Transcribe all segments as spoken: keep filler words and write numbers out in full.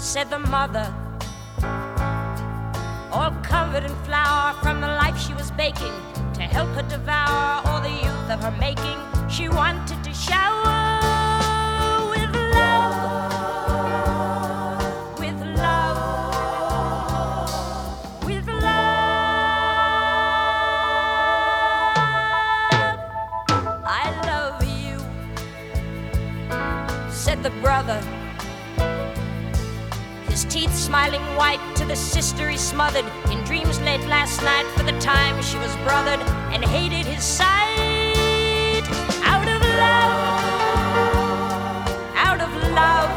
said the mother, all covered in flour from the life she was baking to help her devour all the youth of her making. She wanted to shower with love, with love, with love. I love you, said the brother, his teeth smiling white to the sister he smothered in dreams late last night for the time she was brothered and hated his sight. Out of love, out of love,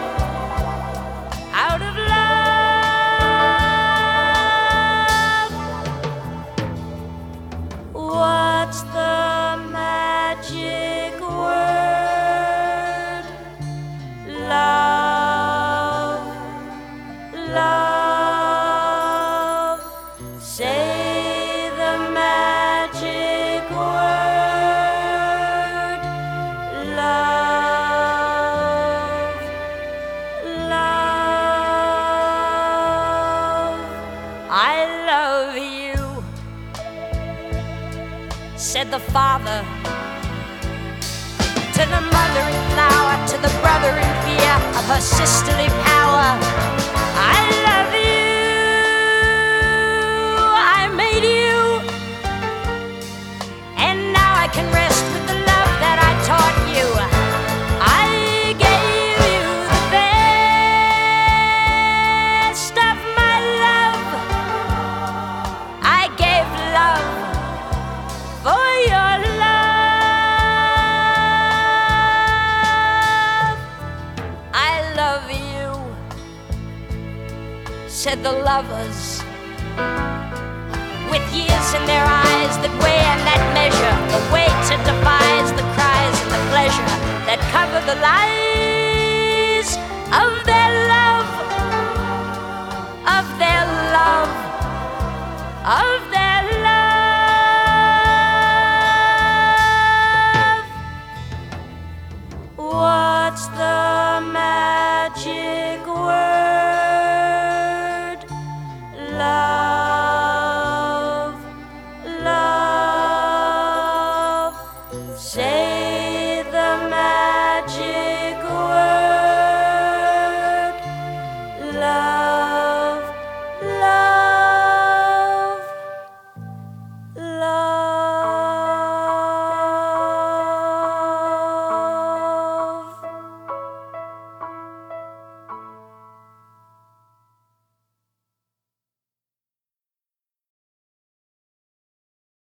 out of love. What's the magic word? Love, love. Say the magic word. Love, love. I love you, said the father, to the mother in flower, to the brother in fear of her sisterly power. I love you, I made you, and now I can rest with the love that I taught you. I gave you the best of my love. I gave love for your love. I love you, said the lovers, with years in their eyes that weigh and that measure the weight that defies the cries and the pleasure that cover the lies of their love, of their love, of